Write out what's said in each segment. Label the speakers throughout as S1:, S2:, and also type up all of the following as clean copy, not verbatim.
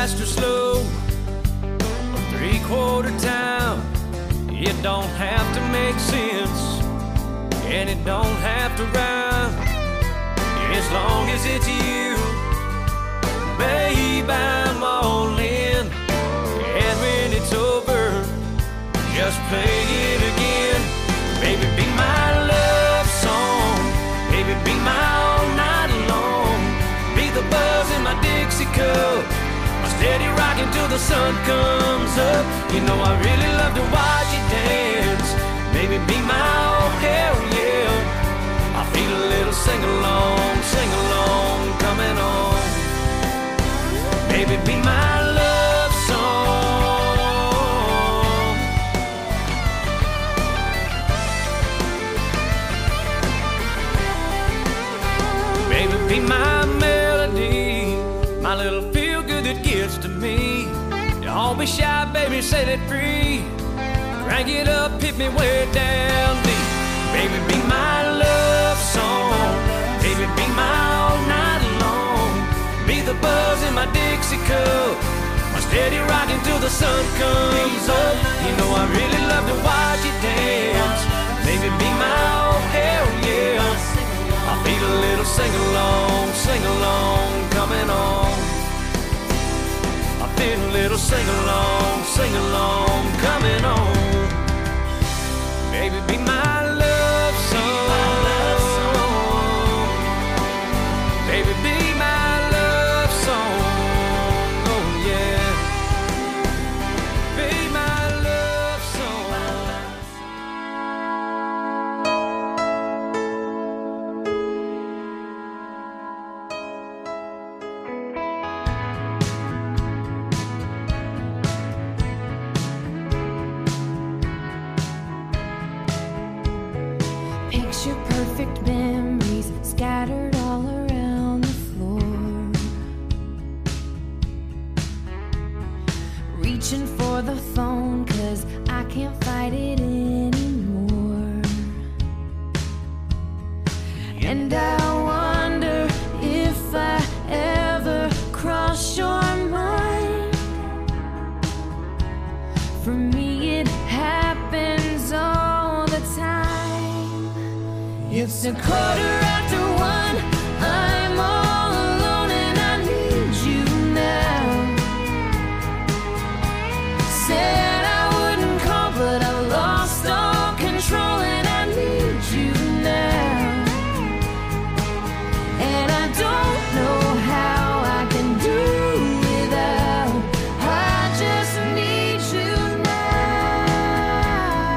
S1: fast or slow, a three-quarter town. It don't have to make sense, and it don't have to rhyme, as long as it's you. Babe, I'm all in, and when it's over, just play it again. Baby, be my love song, baby, be my all night long. Be the buzz in my Dixie cup, my steady rocking till the sun comes up. You know I really love to watch you dance. Baby, be my oh hell yeah. I feel a little sing-along coming on. Baby, be my love song. Baby, be my melody, my little feel-good that gets to me. Don't be shy, baby, set it free. Crank it up, hit me way down deep. Baby, be my love song. Baby, be my all night long. Be the buzz in my Dixie cup, my steady rocking till the sun comes up. You know I really love to watch you dance. Baby, be my oh hell yeah. I feel a little sing-along coming on. I feel a little sing-along coming on. Baby, be my love song. Baby, be my love song. Oh yeah. Be my love song.
S2: Picture perfect memories scattered all around the floor. Reaching for the phone 'cause I can't fight it anymore. And I wonder if I ever cross your mind. For me it happens all the time. It's a quarter after one, I'm all alone and I need you now. Said I wouldn't call, but I've lost all control and I need you now. And I don't know how I can do without. I just need you now.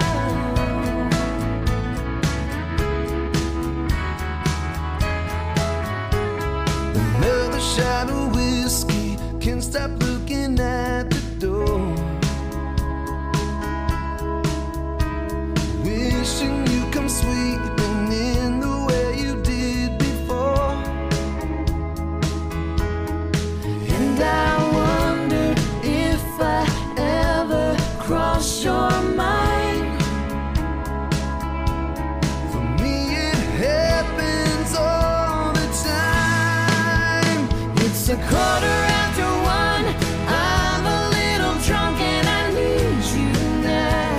S3: Another shot of whiskey, can't stop looking at the door. Wishing you come sweeping in the way you did before.
S2: And I wonder if I ever cross your mind.
S3: For me it happens all the time.
S2: It's a quarter after one, I'm a little drunk and I need you now.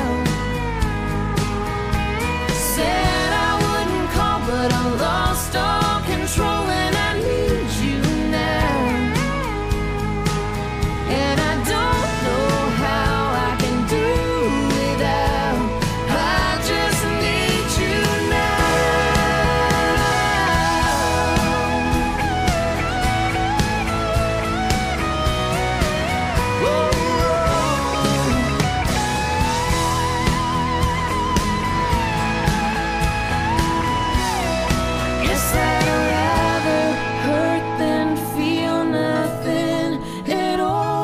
S2: Said I wouldn't call, but I lost all control and I need you now. And I don't know how I can do without. I just need you now.
S3: Whoa,
S2: Guess I'd rather hurt than feel nothing at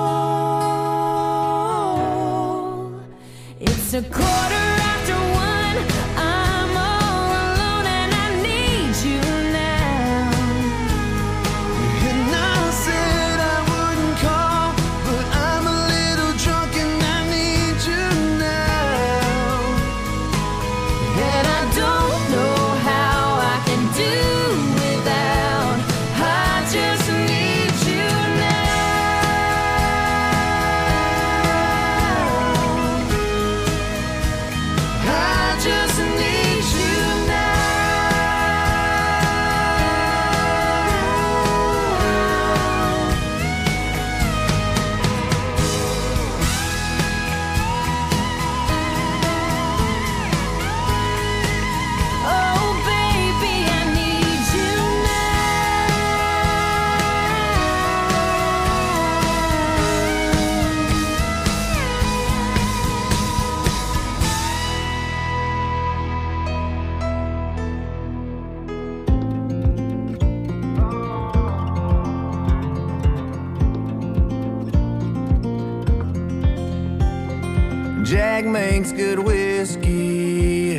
S2: all. It's a quarter after one, I'm all alone and I need you now.
S3: and I said I wouldn't call, but I'm a little drunk and I need you now.
S2: And I don't know how I can do without. I just need you now.
S3: Jack makes good whiskey.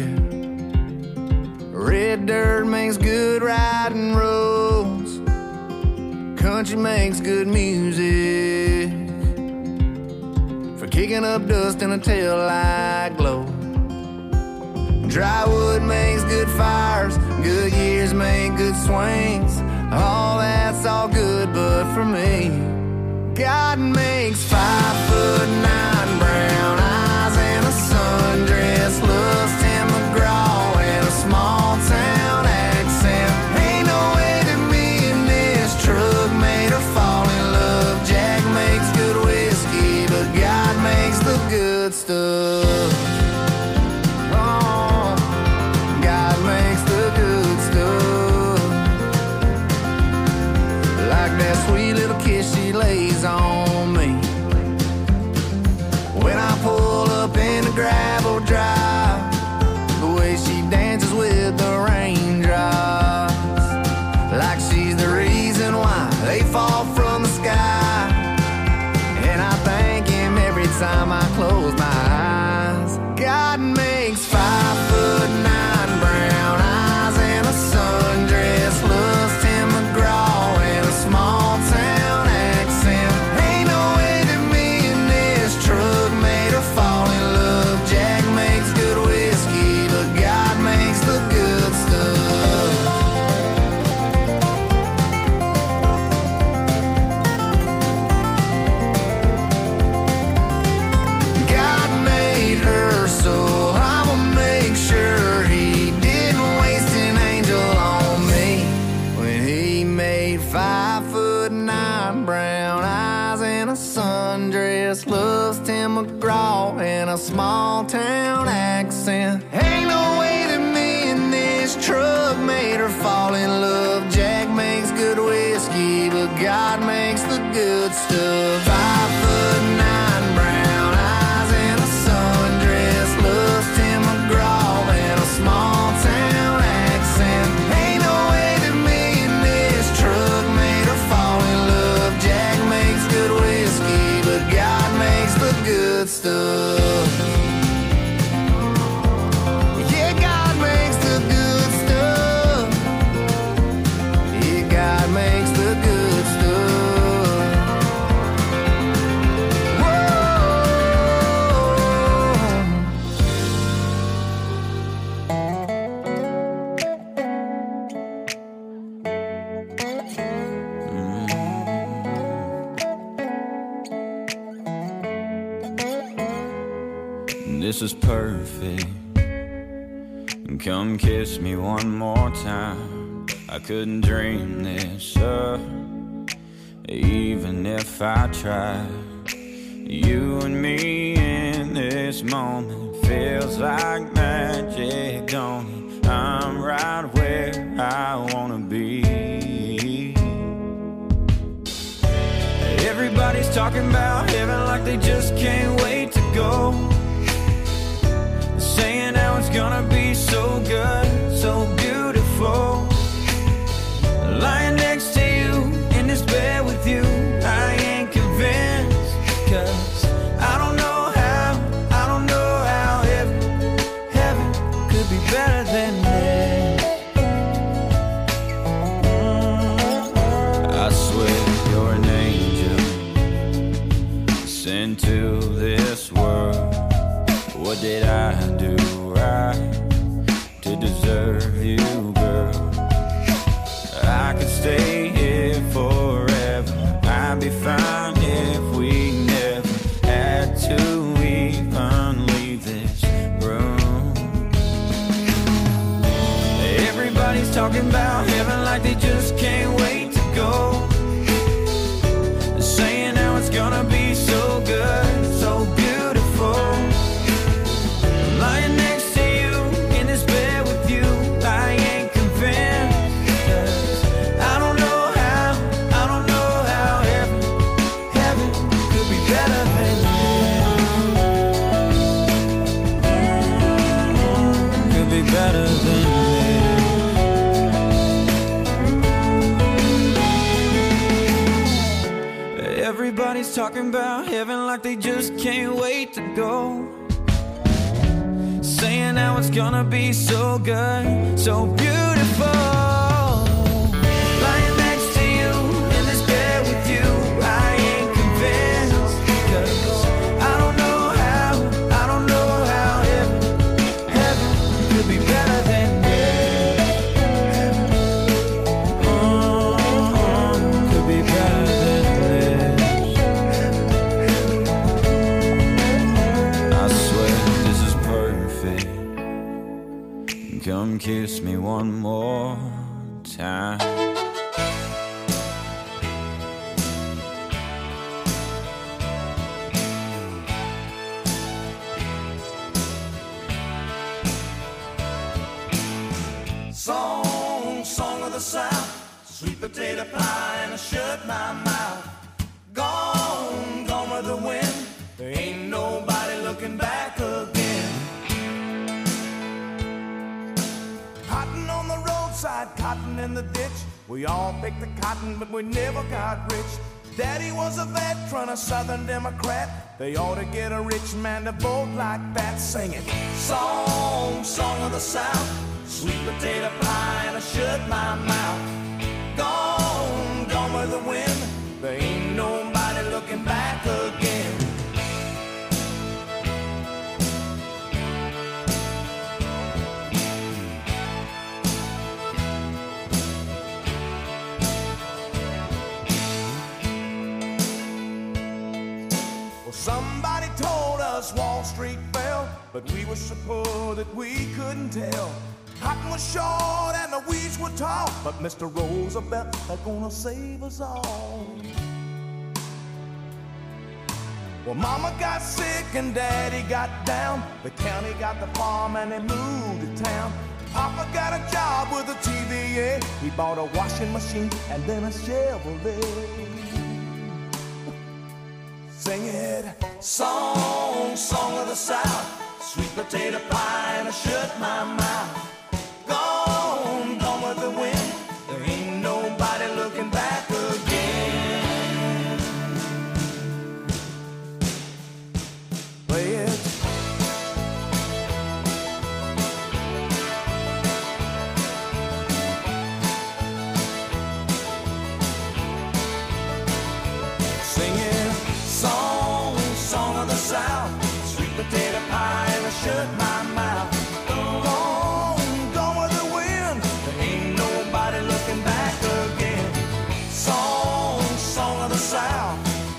S3: Red dirt makes good riding roads. Country makes good music for kicking up dust in a taillight glow. Dry wood makes good fires. Good years make good swings. All that's all good, but for me, God makes 5'9" brown eyes and a sundress. Loves Tim McGraw and a small town accent. Ain't no way that me and this truck made her fall in love. Jack makes good whiskey, but God makes the good stuff. Oh, God makes the good stuff. Like that sweet little kiss she lays on me when I pull up in the gravel drive. The way she dances with the raindrops, like she's the reason why they fall from the sky. And I thank him every time I close my eyes. God makes 5'9" brown eyes and a sundress. Loves Tim McGraw and a small town accent. Ain't no way that me and this truck made her fall in love. Jack makes good whiskey, but God makes the good stuff. God made her, so I'ma make sure he didn't waste an angel on me when he made 5'9" brown eyes and a sundress. Loves Tim McGraw and a small town accent. Ain't no way that me and this truck made her fall in love. Jack makes good whiskey, but God makes the good stuff. 5'9" brown eyes and a sundress. Loves Tim McGraw and a small town accent. Ain't no way that me and this truck made her fall in love. Jack makes good whiskey, but God makes the good stuff. Yeah, God makes the good stuff. Yeah, God makes the good stuff.
S1: This is perfect. Come kiss me one more time. I couldn't dream this up, even if I tried. You and me in this moment feels like magic, don't it? I'm right where I wanna be. Everybody's talking about heaven like they just can't wait to go. Saying how it's gonna be so good, so beautiful. Lying next to you in this bed with you, I ain't convinced. Cause I don't know how heaven could be better than this. I swear you're an angel sent to this world. What did I do right to deserve you, girl? I could stay here forever. I'd be fine if we never had to even leave this room. Everybody's talking about heaven like they just can't wait to go. Saying how it's gonna be so good, so beautiful. Lying next to you in this bed with you, I ain't convinced. Cause I don't know how heaven could be better than this. Could be better than this. Everybody's talking about heaven like they just can't wait to go. saying how it's gonna be so good, so beautiful. Lying next to you in this bed with you, I ain't convinced, 'cause I don't know how heaven could be better than this. Could be better than this. I swear this is perfect. Come kiss me one more time.
S3: Song of the South, sweet potato pie and I shut my mouth. Gone with the wind, there ain't nobody looking back again. Cotton on the roadside, cotton in the ditch. We all picked the cotton, but we never got rich. Daddy was a veteran, a Southern Democrat. They ought to get a rich man to vote like that, singing song of the South, sweet potato pie and I shut my mouth. Gone with the wind, there ain't nobody looking back again. Somebody told us Wall Street fell, but we were so poor that we couldn't tell. Cotton was short and the weeds were tall, but Mr. Roosevelt is gonna save us all. Well, Mama got sick and Daddy got down. The county got the farm and they moved to town. Papa got a job with the TVA. He bought a washing machine and then a Chevrolet. Sing it, song of the South, sweet potato pie and I shut my mouth. Gone with the wind, there ain't nobody looking back again. Play it. Sing it, song of the South, sweet potato pie and I shut my mouth. Gone with the wind, there ain't nobody looking back again. Song of the South.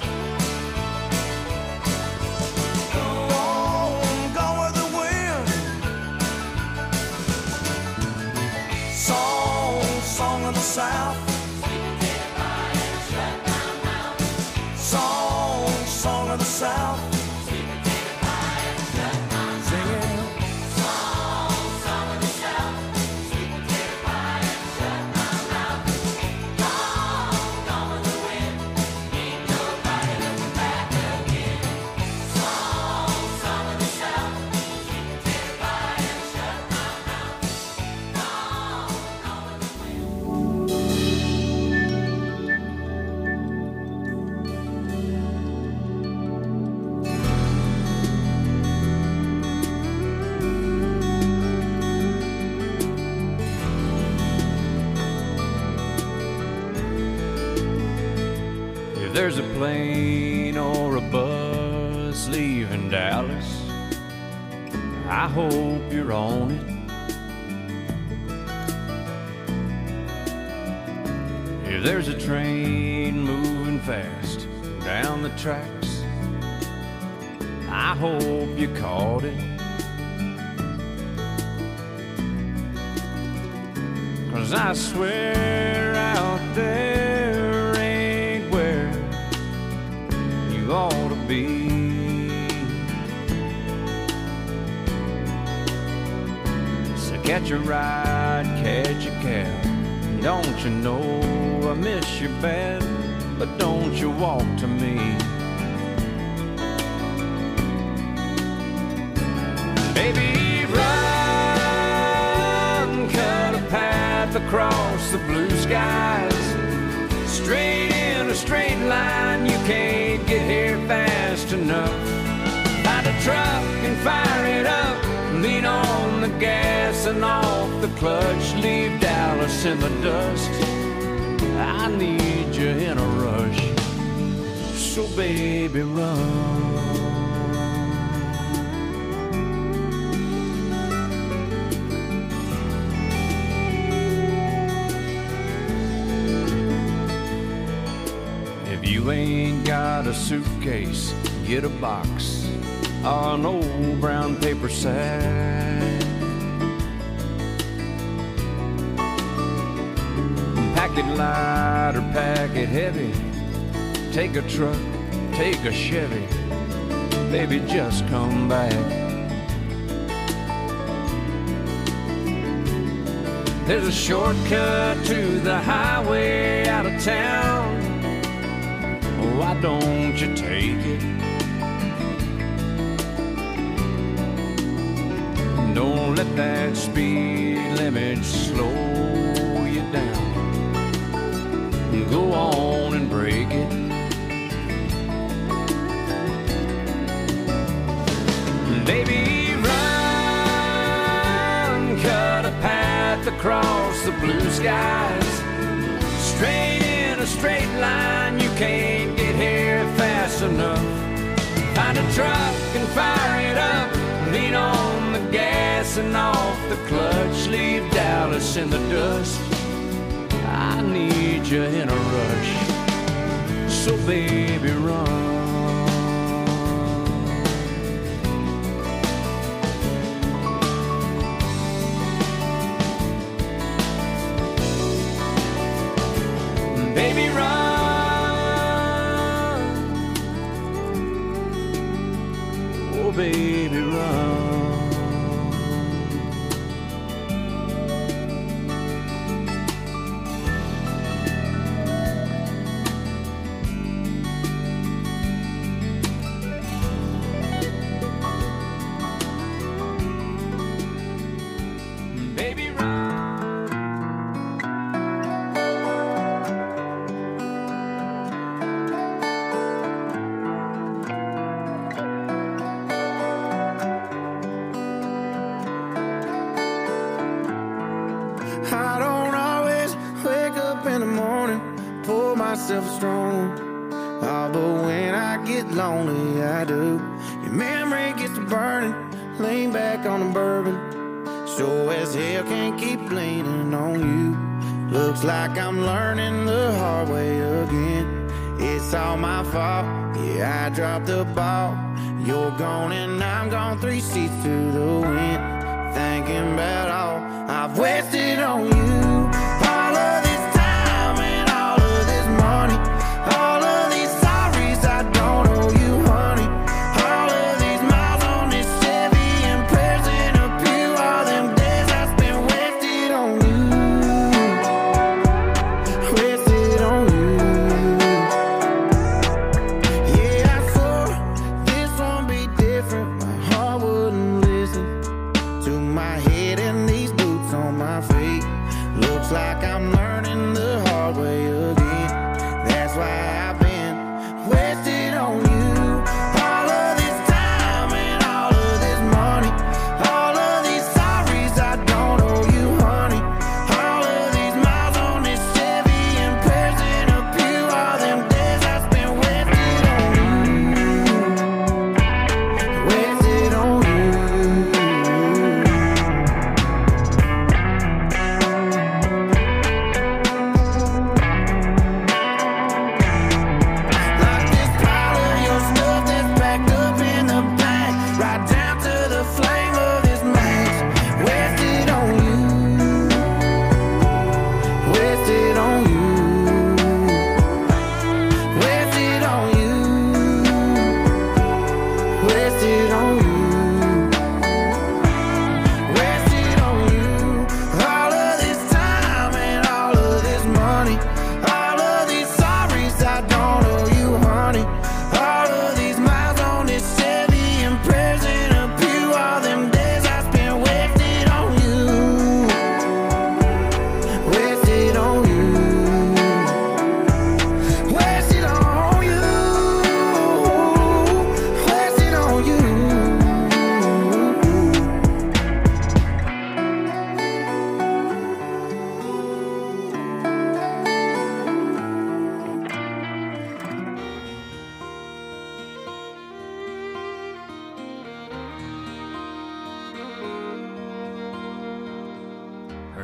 S3: Gone with the wind. Song of the South. Song of the South.
S1: There's a plane or a bus leaving Dallas, I hope you're on it. If there's a train moving fast down the tracks, I hope you caught it. 'Cause I swear out there ain't where you ought to be. So catch a ride, catch a cab. Don't you know I miss you bad, but don't you walk to me. Baby, run, cut a path across the blue skies, straight in a straight line. You can't get here fast enough. Find a truck and fire it up, lean in the dust. I need you in a rush, so baby run. If you ain't got a suitcase, get a box or an old brown paper sack. Pack it light or pack it heavy. Take a truck, take a Chevy. Baby, just come back. There's a shortcut to the highway out of town. Why don't you take it? Don't let that speed limit slow you down. Go on and break it. Baby, run, cut a path across the blue skies. Straight in a straight line, you can't get here fast enough. Find a truck and fire it up. Lean on the gas and off the clutch. Leave Dallas in the dust. I need you in a rush, so baby run. Baby run, oh baby run.
S3: I don't always wake up in the morning, pour myself a strong one. Oh, but when I get lonely, I do. Your memory gets to burning, lean back on the bourbon. Sure as hell can't keep leaning on you. Looks like I'm learning the hard way again. It's all my fault, yeah, I dropped the ball. You're gone and I'm gone, 3 seats to the wind. Thinking about all I've wasted on you. All of this time and all of this money. All of these sorries I don't owe you, honey. All of these miles on this Chevy and prayers in a pew. All them days I spent wasted on you. Wasted on you. Yeah, I swore this won't be different. My heart wouldn't listen to my head and these boots on my feet.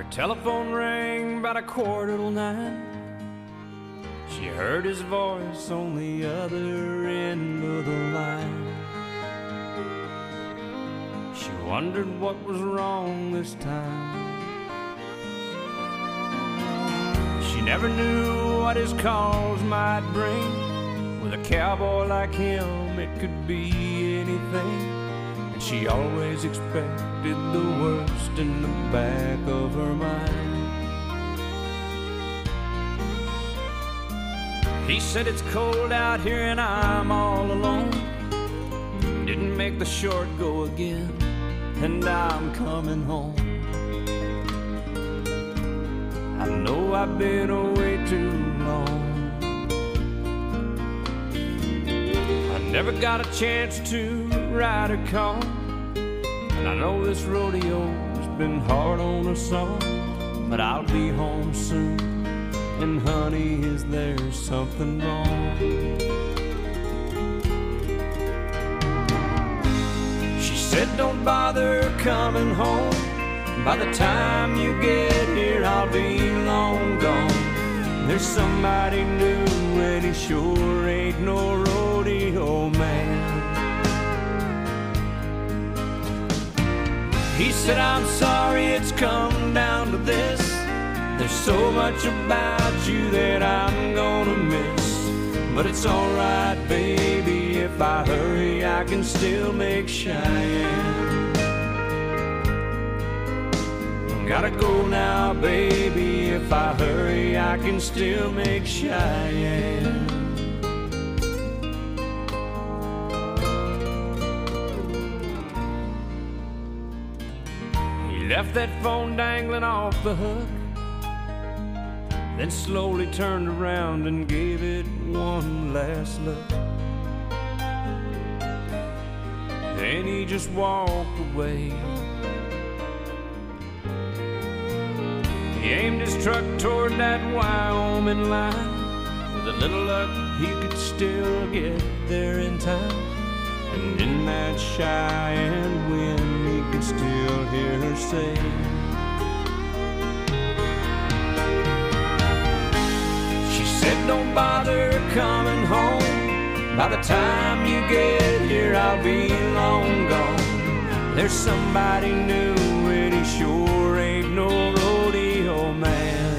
S1: Telephone rang about 9:15. She heard his voice on the other end of the line. She wondered what was wrong this time. She never knew what his calls might bring. With a cowboy like him, it could be anything. And she always expected the worst in the back of her mind. He said it's cold out here and I'm all alone. Didn't make the short go again, and I'm coming home. I know I've been away too long. I never got a chance to ride a car, and I know this rodeo's been hard on us all. But I'll be home soon, and honey, is there something wrong? She said don't bother coming home. By the time you get here, I'll be long gone. There's somebody new, and he sure ain't no rodeo man. He said, I'm sorry it's come down to this. There's so much about you that I'm gonna miss. But it's alright, baby, if I hurry, I can still make Cheyenne. Gotta go now, baby, if I hurry, I can still make Cheyenne. He left that phone dangling off the hook, then slowly turned around and gave it one last look. Then he just walked away. He aimed his truck toward that Wyoming line. With a little luck, he could still get there in time. And in that Cheyenne wind, he could still hear her say, she said, don't bother coming home. By the time you get here, I'll be long gone. There's somebody new, and he sure ain't no rodeo man.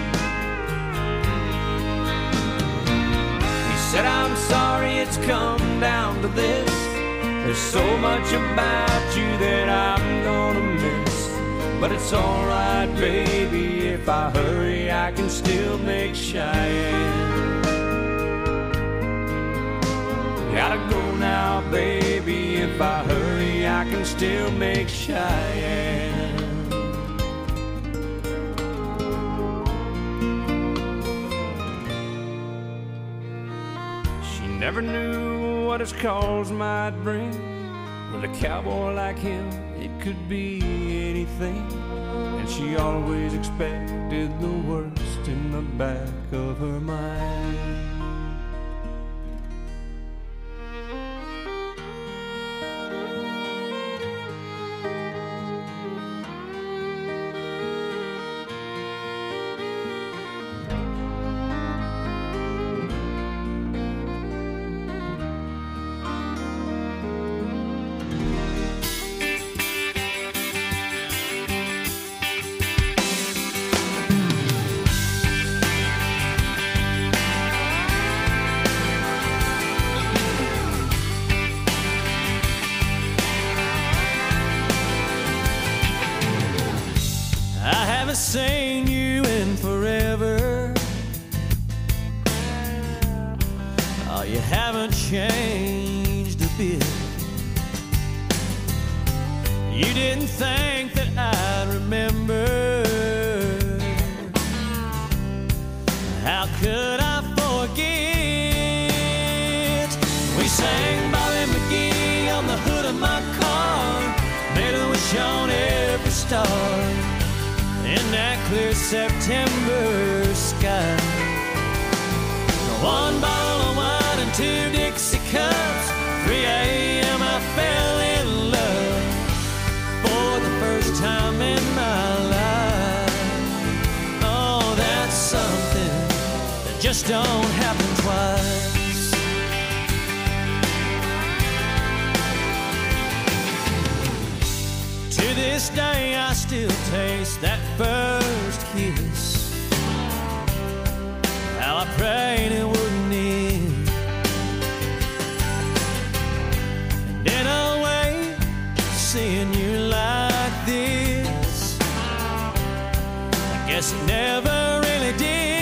S1: He said, I'm sorry it's come down to this. There's so much about you that I'm gonna miss. But it's alright, baby, if I hurry, I can still make Cheyenne. Gotta go now, baby, if I hurry, I can still make Cheyenne. She never knew what his calls might bring. With a cowboy like him, it could be anything. And she always expected the worst in the back of her mind. Seen you in forever. Oh, you haven't changed a bit. You didn't think that I'd remember. How could I forget? We sang Bobby McGee on the hood of my car, made a wish on every star in that clear September sky. One bottle of wine and 2 Dixie cups. 3 a.m. I fell in love for the first time in my life. don't happen twice. To this day I still taste that first kiss. How I prayed it wouldn't end. And in a way, seeing you like this, I guess it never really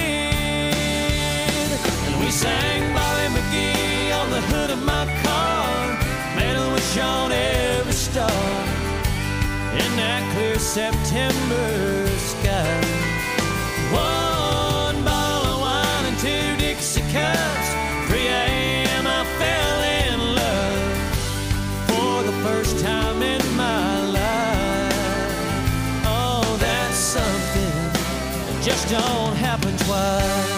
S1: did. And we sang Bobby McGee on the hood of my car, made a wish on every star in that clear September sky. One bottle of wine and 2 Dixie cups, 3 a.m. I fell in love for the first time in my life. Oh, that's something that just don't happen twice.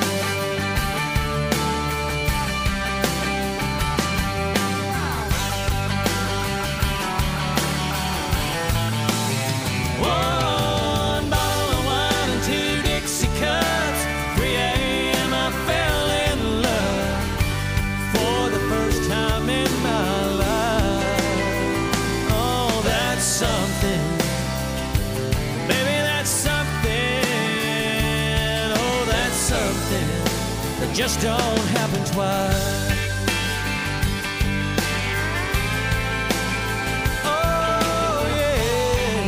S1: Just don't happen twice. Oh yeah.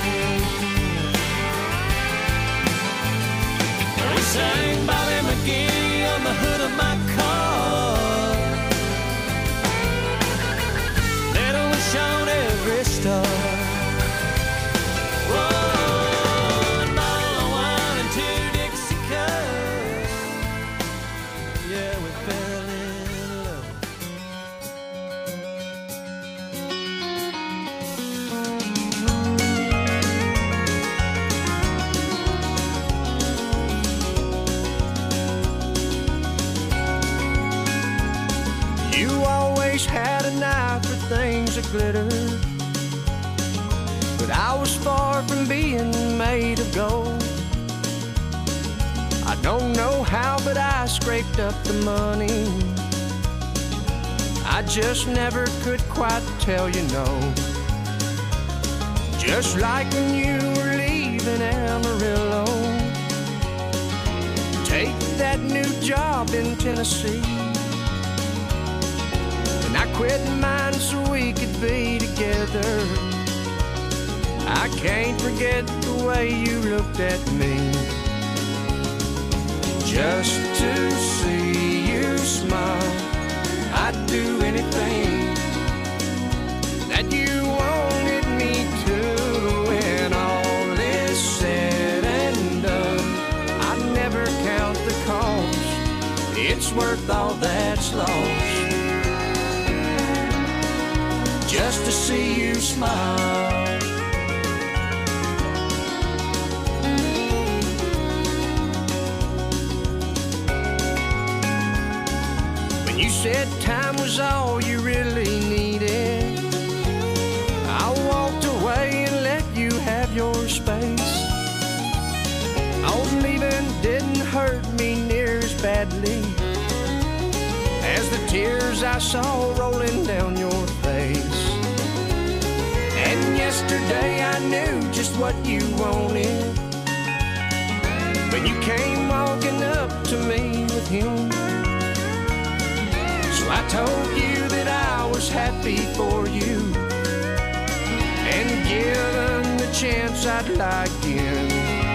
S1: We sang Bobby McGee on the hood of my car, made a wish on every star.
S4: Had an eye for things that glitter, but I was far from being made of gold. I don't know how, but I scraped up the money. I just never could quite tell you no. Just like when you were leaving Amarillo, take that new job in Tennessee. I quit mine so we could be together. I can't forget the way you looked at me. Just to see you smile, I'd do anything that you wanted me to. When all is said and done, I'd never count the cost. It's worth all that's lost, just to see you smile. When you said time was all you really needed, I walked away and let you have your space. All leaving didn't hurt me near as badly as the tears I saw rolling down your face. And yesterday I knew just what you wanted when you came walking up to me with him. So I told you that I was happy for you, and given the chance I'd lie again,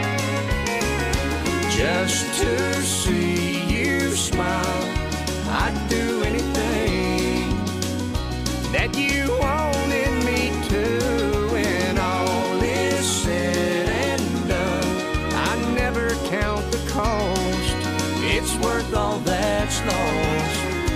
S4: just to see you smile. I'd do anything that you wanted me to. When all is said and done, I never count the cost. It's worth all that's lost,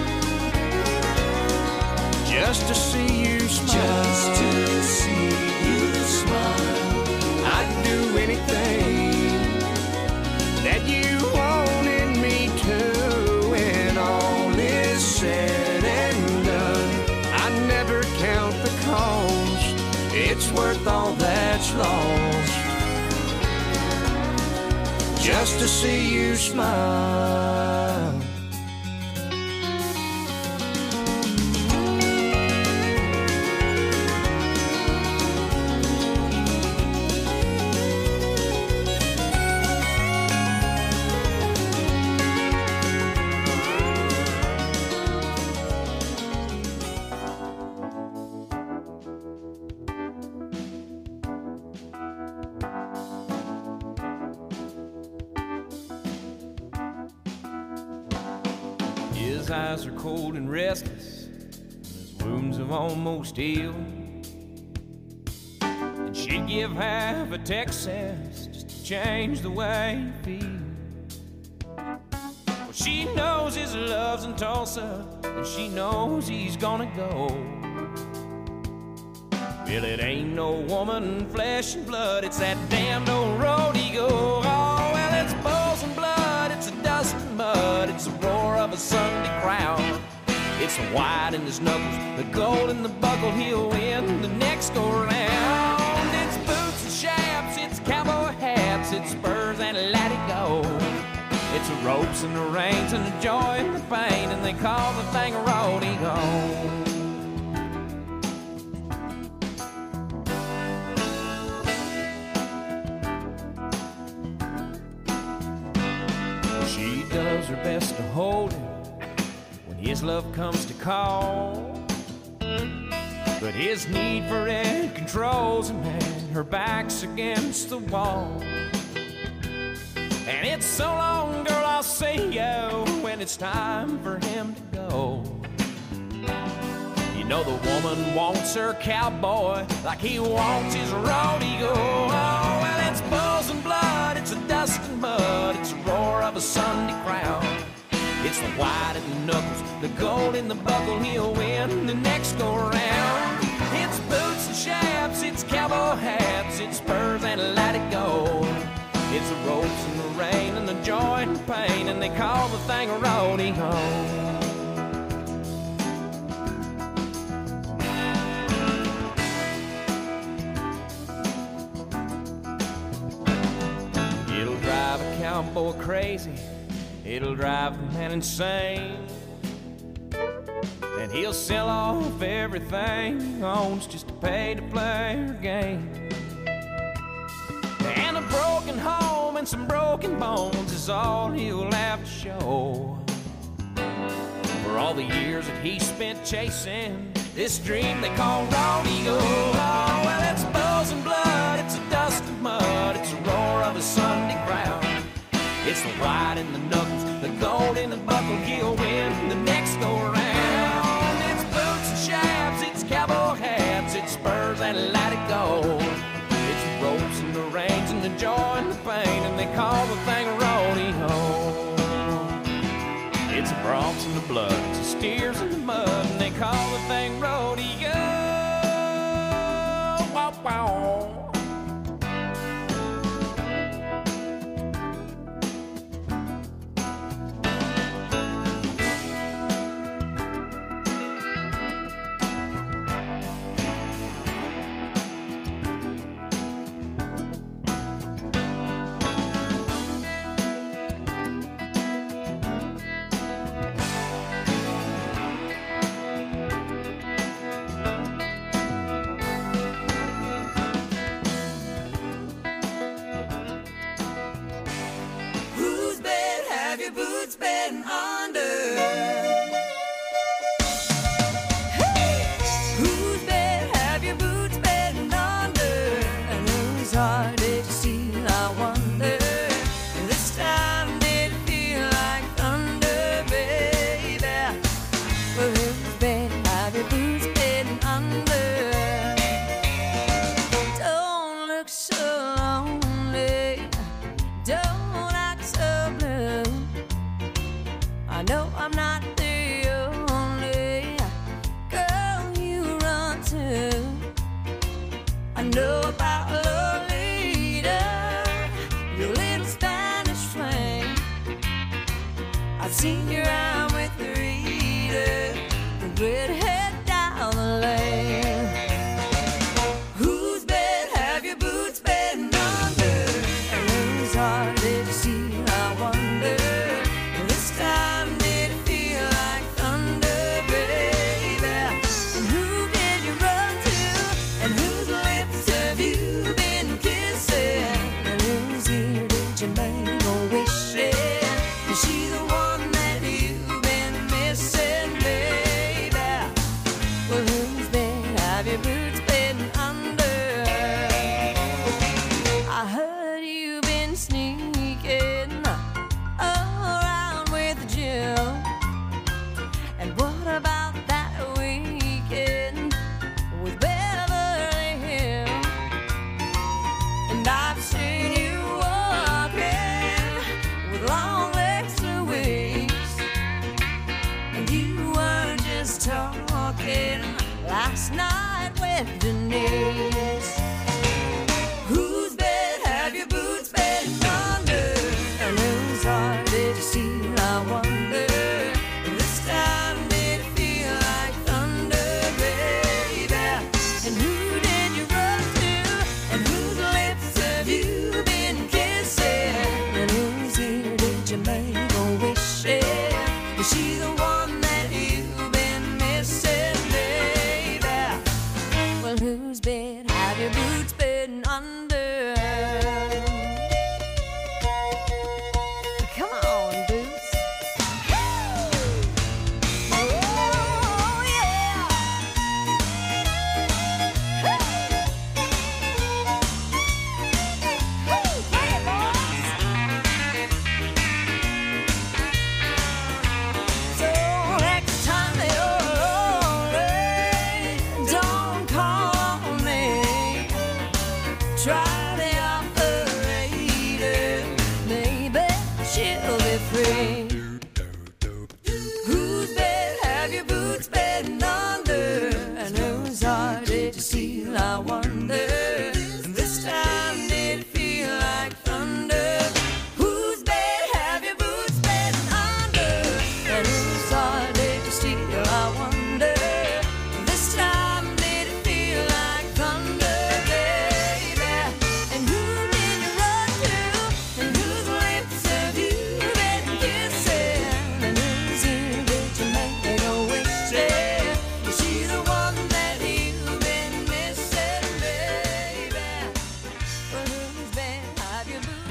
S4: just to see you smile. Just to see you smile. I'd do anything that you wanted me to. When all is said and done, I never count the cost. It's worth all that's lost, just to see you smile.
S1: His eyes are cold and restless, his wounds have almost healed. And she'd give half a Texas just to change the way he feels. Well, she knows his love's in Tulsa, and she knows he's gonna go. Well, it ain't no woman, flesh and blood, it's that damned old road he go. Oh, well, it's bulls and blood, it's a dust and mud, it's the roar of a Sunday crowd. It's the white in his knuckles, the gold in the buckle, he'll win the next go round. It's boots and chaps, it's cowboy hats, it's spurs and let it go. It's the ropes and the reins and the joy and the pain, and they call the thing a rodeo. She does her best to hold him when his love comes to call, but his need for it controls him, and her back's against the wall. And it's so long, girl, I'll say yo when it's time for him to go. You know the woman wants her cowboy like he wants his rodeo. Oh, well, it's bulls and blood, it's a dust and mud, it's the roar of a Sunday crowd. It's the white in the knuckles, the gold in the buckle, he'll win the next go round. It's boots and chaps, it's cowboy hats, it's spurs and let it go. It's the ropes and the rain and the joy and the pain, and they call the thing a rodeo. It'll drive a cowboy crazy, it'll drive the man insane, and he'll sell off everything he owns just to pay to play her game. And a broken home and some broken bones is all he'll have to show for all the years that he spent chasing this dream they call rodeo. Oh, well, it's bulls and blood, it's a dust and mud, it's the roar of a Sunday crowd. It's the white in the knuckles, the gold in the buckle, he'll win the next go round. It's boots and chaps, it's cowboy hats, it's spurs and let it go. It's the ropes and the reins and the joy and the pain, and they call the thing a rodeo. It's the broncs and the blood, it's the steers in the mud, and they call the thing rodeo. Wow, wow.
S2: talking last night with Denise. Whose bed have your boots been under? And whose heart did you steal, I wonder? This time did it feel like thunder, baby? And who did you run to? And whose lips have you been kissing? And whose ear did you make a wish in? Is she the one that you've been missing, baby? Well, whose bed have your boots been under? Come on, Boots. Oh, yeah. Play it, boys. So next time you're lonely, don't call me. Try the operator, maybe she'll be free. Whose bed have your boots been under? And whose heart did you steal, I wonder? This time did it feel like thunder? Whose bed have your boots been under? And whose heart did you steal, I wonder? This time did it feel like thunder, baby? And who did you run to? And whose lips have you been kissing? And whose ear did you make a wish in? Is she the one that you've been missing, baby? Well, whose bed have your boots?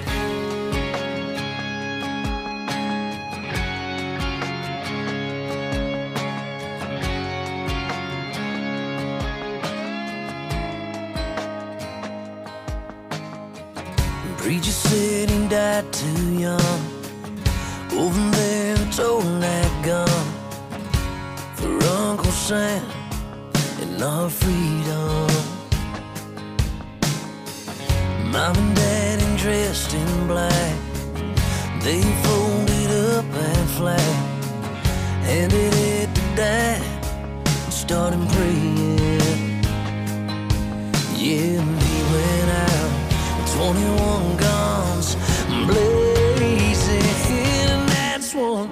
S5: Preacher said he died too young. Over there toting that gun for Uncle Sam and our freedom. Mom and Daddy dressed in black, they folded up and flat, handed it to Dad and started praying. Yeah, and he went out 21 guns blazing, and that's one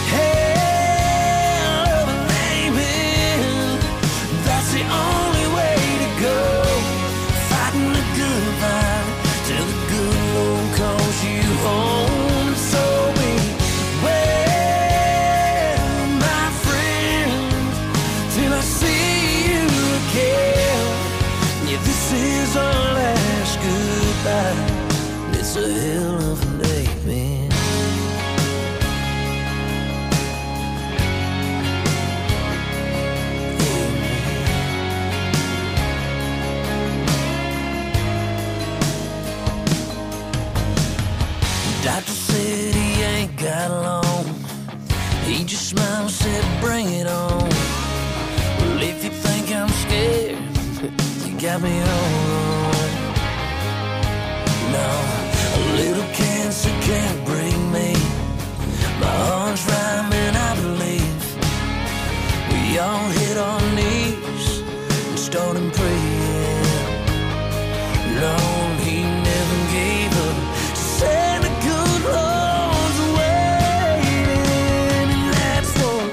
S5: hell of an amen. That's the only way to go, fighting the good fight till the good Lord calls you home. So beware, my friend, till I see you again. Yeah, this is our last goodbye. It's a hell of an day, man. Doctor said he ain't got long. He just smiled and said, bring it on. Well, if you think I'm scared, you got me all wrong. No, a little cancer can't break me. My heart's rhyming, I believe. We all hit our knees and started praying. Lord, he never gave up. Said the good Lord's waiting, and that's one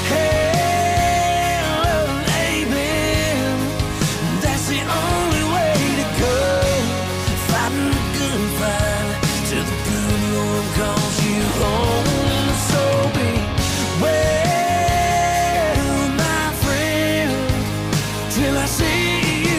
S5: hell of an amen. That's the only way to go, fighting the good fight till the good Lord calls you home. So beware, my friend, till I see you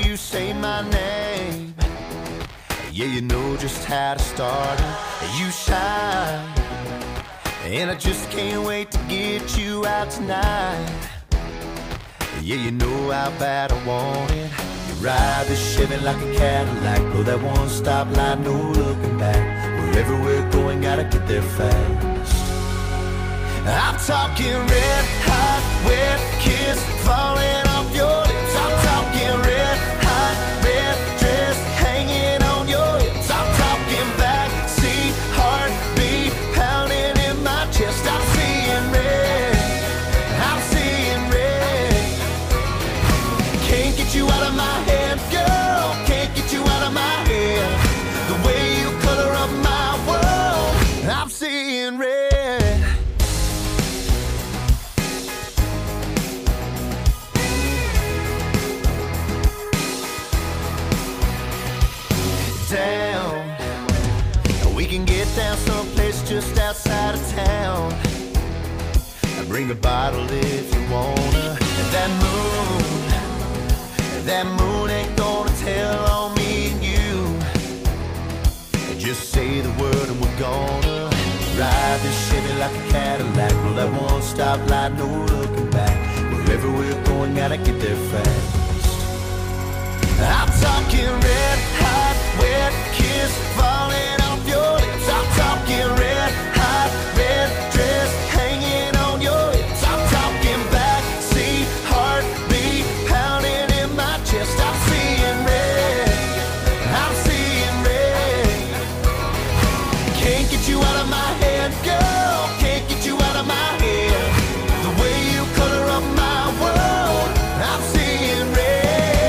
S3: you say my name. Yeah, you know just how to start it. You shine, and I just can't wait to get you out tonight. Yeah, you know how bad I want it. You ride the Chevy like a Cadillac, blow that one-stop light, no looking back. Wherever we're going, gotta get there fast. I'm talking red hot, wet kiss falling off your lips. I'm talking red hot, red dress hanging on your hips. I'm talking backseat heartbeat pounding in my chest. I'm seeing red, I'm seeing red. Can't get you out of my head, girl. Can't get you out of my head. The way you color up my world, I'm seeing red. Down, we can get down someplace just outside of town. Bring a bottle if you wanna. And that moon ain't gonna tell on me and you. Just say the word and we're gonna ride this Chevy like a Cadillac, blow that one-stop light, no looking back. Wherever we're going, gotta get there fast. I'm talking red hot, wet kiss falling off your lips. I'm talking red hot, red dress hanging on your hips. I'm talking backseat heartbeat pounding in my chest. I'm seeing red, I'm seeing red. Can't get you out of my head, girl. Can't get you out of my head. The way you color up my world, I'm seeing red.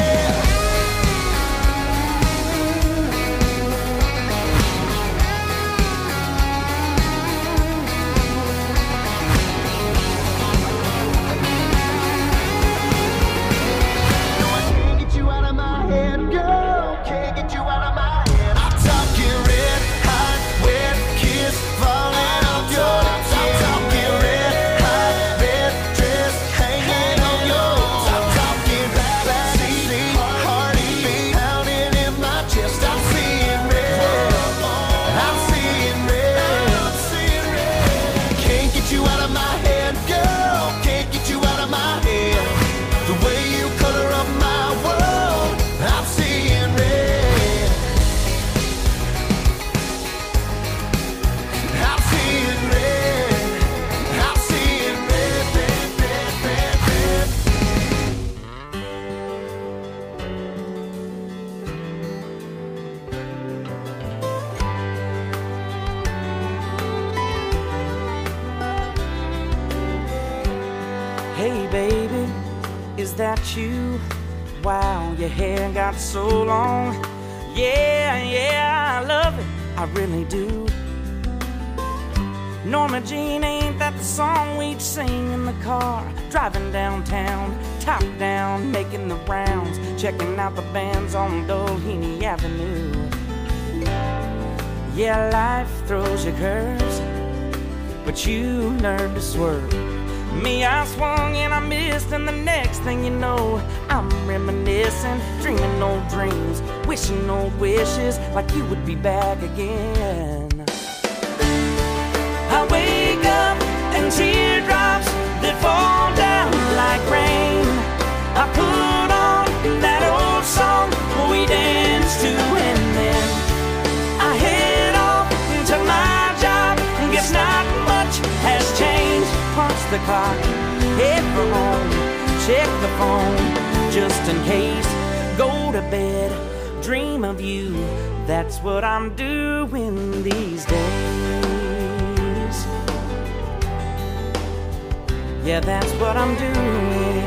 S6: Hey baby, is that you? Wow, your hair got so long. Yeah, I love it, I really do. Norma Jean, ain't that the song we'd sing in the car? Driving downtown, top down, making the rounds, checking out the bands on Doheny Avenue. Yeah, life throws you curves, but you learn to swerve. Me, I swung and I missed, and the next thing you know, I'm reminiscing, dreaming old dreams, wishing old wishes, like you would be back again. I wake up and teardrops that fall down like rain. I put on that old song we danced to, and then I head off to my job. Guess not much has changed. Punch the clock, head for home, check the phone just in case. Go to bed, dream of you. That's what I'm doing these days. Yeah, that's what I'm doing.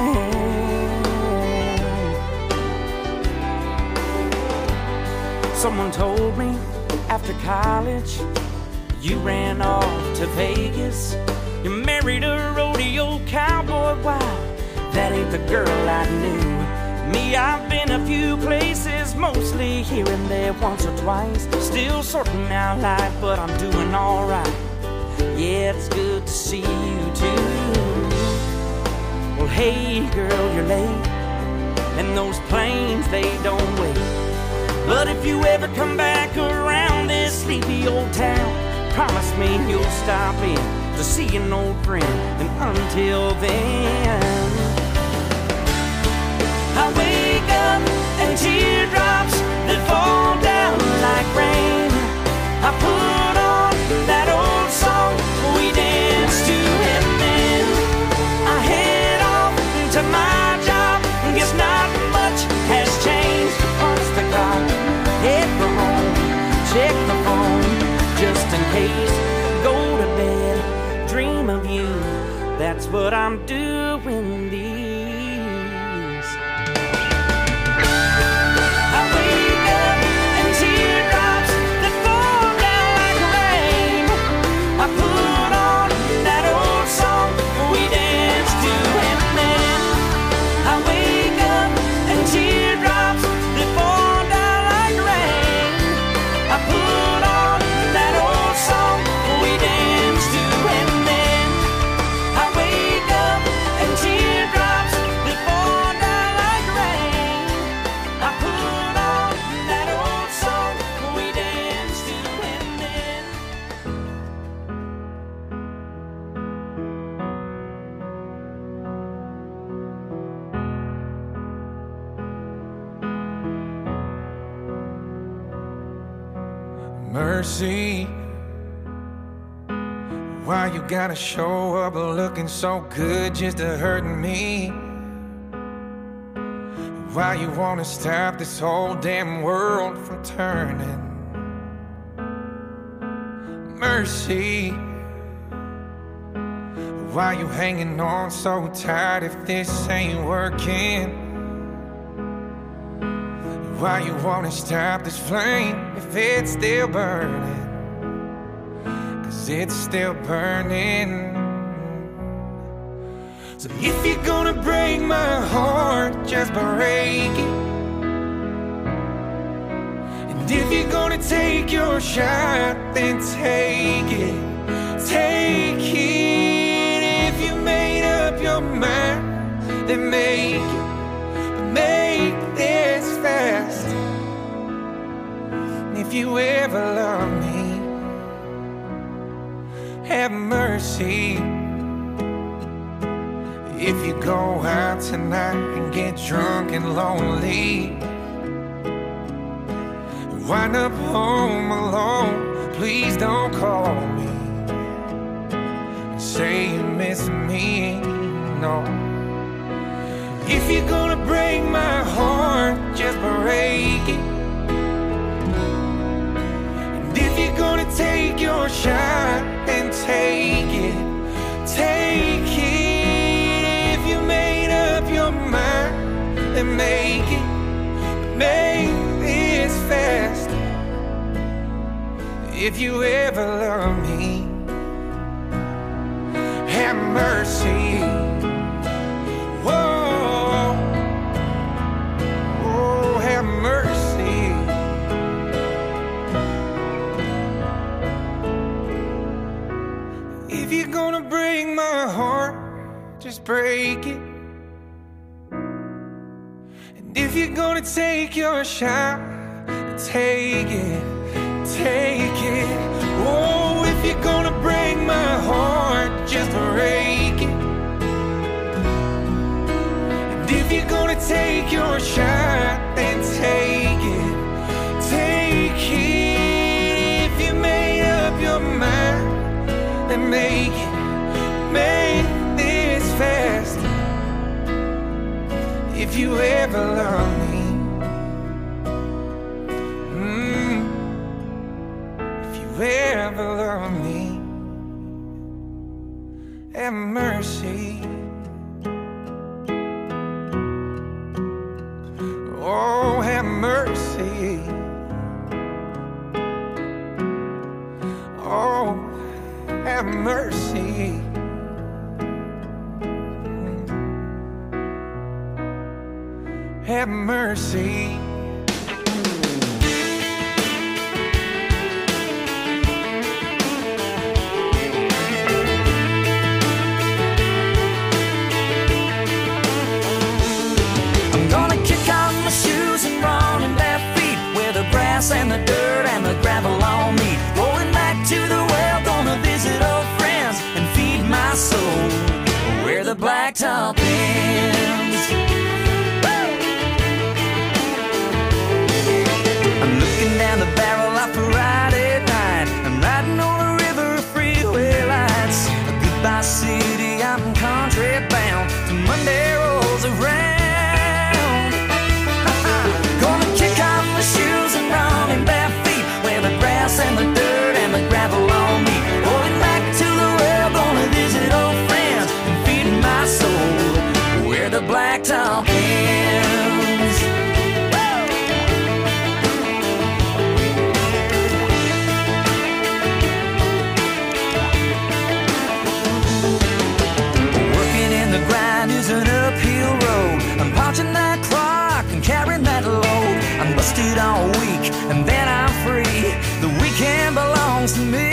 S6: Someone told me after college you ran off to Vegas. You married a rodeo cowboy. Wow, that ain't the girl I knew. Me, I've been a few places, mostly here and there, once or twice. Still sorting out life, but I'm doing alright. Yeah, it's good to see you too. Well, hey girl, you're late. and those planes, they don't wait. But if you ever come back around this sleepy old town, promise me you'll stop in to see an old friend. And until then, I wake up and teardrops that fall down like rain. I put on that old song we danced to, and then I head off to my job. Guess not much has changed. Punch the clock, head for home, check the phone just in case. Go to bed, dream of you. That's what I'm doing these. I wake up and teardrops that fall down like rain. I put on that old song we danced to, and then I wake up and teardrops that fall down like rain. I put on that old song we danced to, and then I wake up and teardrops that fall down like rain. I put on that old song we danced to, and then
S7: Mercy, why you gotta show up looking so good just to hurt me? Why you wanna stop this whole damn world from turning? Mercy, why you hanging on so tight if this ain't working? Why you wanna stop this flame if it's still burning? 'Cause it's still burning. So if you're gonna break my heart, just break it. And if you're gonna take your shot, then take it. Take it. If you made up your mind, then make it. But make this fast. If you ever love me, have mercy. If you go out tonight and get drunk and lonely, wind up home alone, please don't call me and say you miss me, no. If you're gonna break my heart, just break it. And if you're gonna take your shot, then take it. Take it. If you made up your mind, then make it. Make this fast. If you ever love me, have mercy. Whoa, oh, have mercy. If you're gonna break my heart, just break it. And if you're gonna take your shot, take it, take it. Oh, if you're gonna break my heart, just break it. And if you're gonna take your shot, then take it, take it. If you made up your mind, then make it, make this fast. If you ever love me, if you ever love me, have mercy. Oh, have mercy. Oh, have mercy. Have mercy.
S6: I'm gonna kick
S5: the blacktop ends. I'm looking down the barrel of a Friday night. I'm riding on a river of freeway lights. Goodbye city, I'm country bound till Monday rolls around. Gonna kick off my shoes and run in bare feet where the grass and the dirt and the gravel on me. Going back to the well, gonna visit old friends and feed my soul where the blacktop ends. Working in the grind is an uphill road. I'm punching that clock and carrying that load. I'm busted all week and then I'm free. The weekend belongs to me.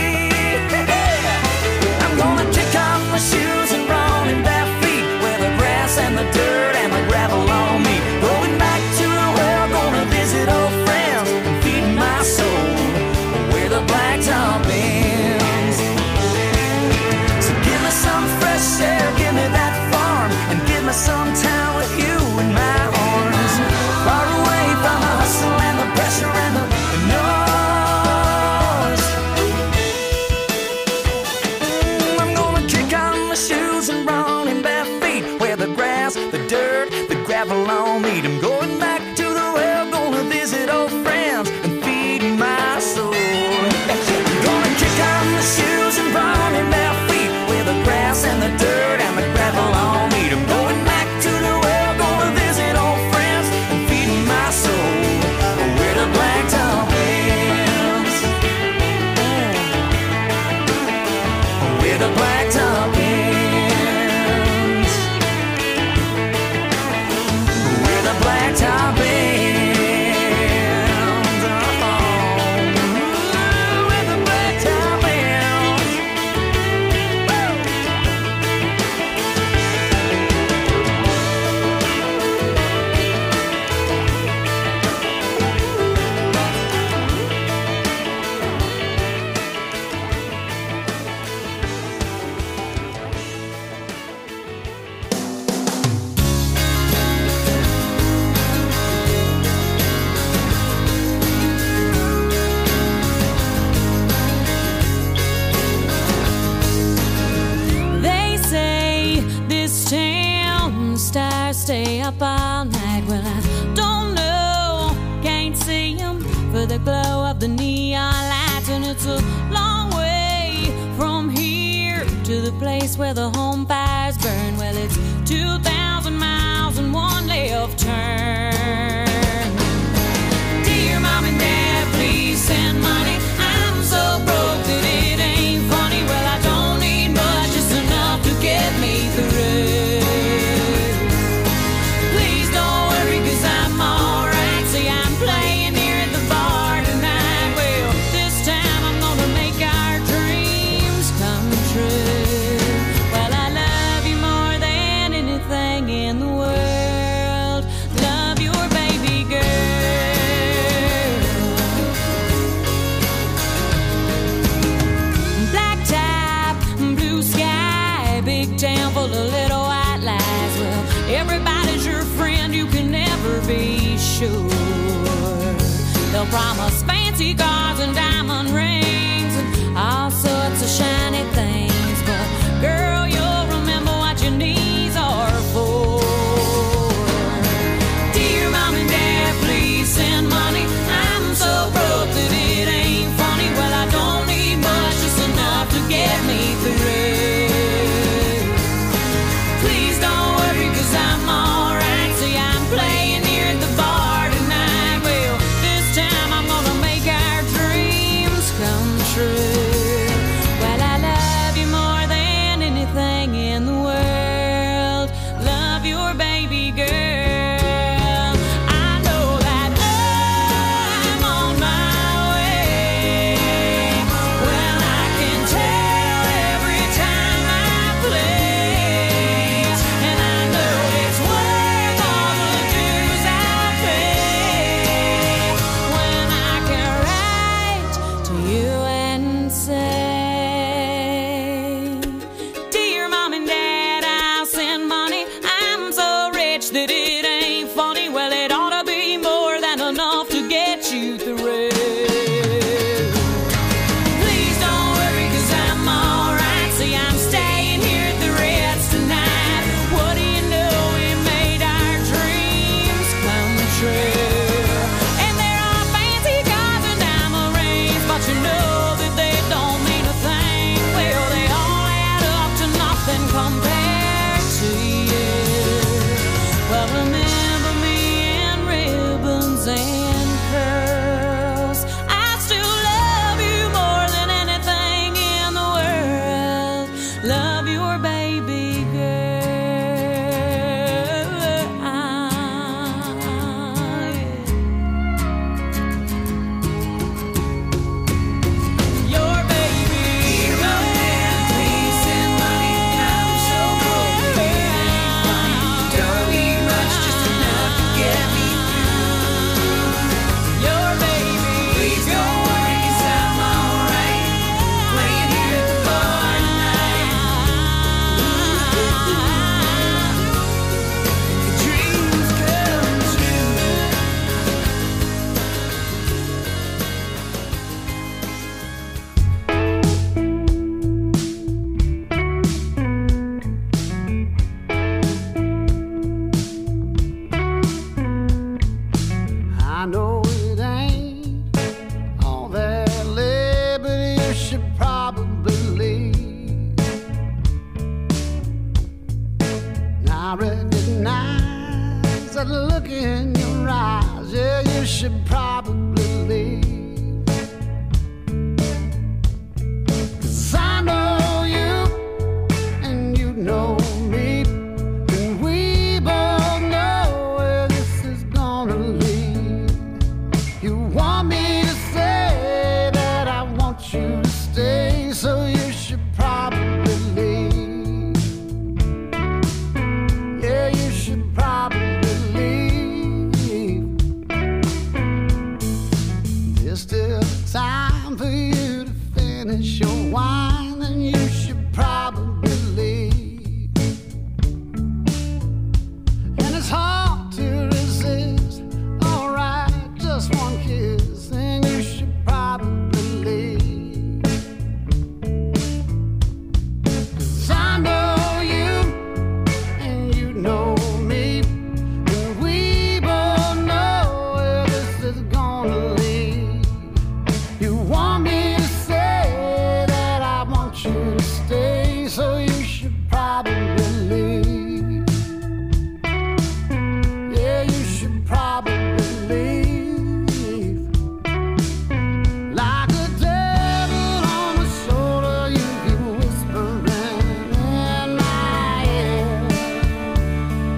S5: I'm gonna kick off my shoes and run in bare feet where the grass and the dirt and the gravel on me. Going back to the well, gonna visit old friends and feed my soul where the blacktop ends. So give me some fresh air, give me that farm, and give me some time with you in my arms. Far away from the hustle and the pressure and the noise. I'm gonna kick on my shoes and run in bare feet where the grass, the dirt, the gravel on me. I'm going back to the well, gonna visit old friends and feed my soul. Gonna kick on my shoes and run in bare feet where the grass and the dirt and the gravel on me. I'm going back to the well, gonna visit old friends and feed my soul where the blacktop ends. Where the blacktop ends. Where the blacktop ends. Oh, where the blacktop ends.
S2: They say this town stars stay up all night. Well, I don't know, can't see 'em for the glow of the neon lights. And it's a long way from here to the place where the home fires burn. Well, it's 2,000 miles and one left turn. Dear Mom and Dad, please send money. I'm so broke that it ain't funny. Well, I don't need much, just enough to get me through. Please don't worry, 'cause I'm alright. See, I'm playing here at the bar tonight. Well, this time I'm gonna make our dreams come true. Well, I love you more than anything in the world. Love your baby girl. Black top, blue sky, big town full of little white lies. Well, everybody's your friend, you can never be sure. They'll promise fancy cars and diamond rings and all sorts of shiny things. But girl, you'll remember what your knees are for. Dear Mom and Dad, please send money. I'm so broke that it ain't funny. Well, I don't need much, just enough to get me through. Please don't worry, 'cause I'm alright. See, I'm playing here at the bar tonight. Well, this time I'm gonna make our dreams come true. Well, I your baby girl. Your baby girl. Peace and money, I'm so broke. It ain't funny. Don't need much, just enough to get me through. Your baby, please don't worry, 'cause I'm alright. Playing here at the bar tonight. Dreams come true.
S8: I know it ain't all that lit, but you should probably leave. And I recognize that look in your eyes. Yeah, you should probably